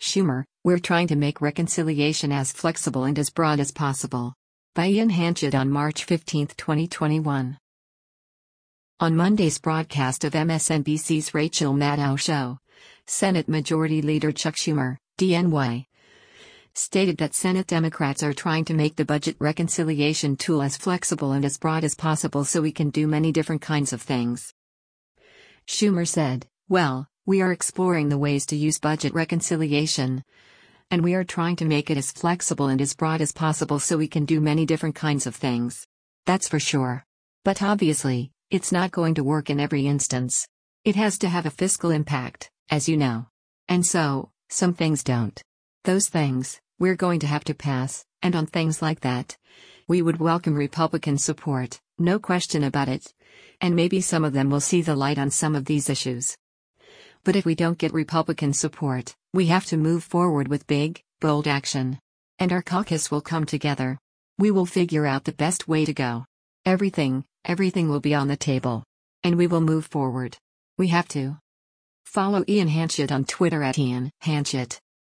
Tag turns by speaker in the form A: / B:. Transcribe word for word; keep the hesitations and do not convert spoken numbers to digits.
A: Schumer, "We're trying to make reconciliation as flexible and as broad as possible." By Ian Hanchett on March fifteenth, twenty twenty-one. On Monday's broadcast of M S N B C's Rachel Maddow Show, Senate Majority Leader Chuck Schumer, D N Y, stated that Senate Democrats are trying to make the budget reconciliation tool as flexible and as broad as possible so we can do many different kinds of things. Schumer said, "Well, we are exploring the ways to use budget reconciliation, and we are trying to make it as flexible and as broad as possible so we can do many different kinds of things. That's for sure. But obviously, it's not going to work in every instance. It has to have a fiscal impact, as you know. And so, some things don't. Those things, we're going to have to pass, and on things like that, we would welcome Republican support, no question about it. And maybe some of them will see the light on some of these issues. But if we don't get Republican support, we have to move forward with big, bold action. And our caucus will come together. We will figure out the best way to go. Everything, everything will be on the table. And we will move forward. We have to." Follow Ian Hanchett on Twitter at Ian Hanchett.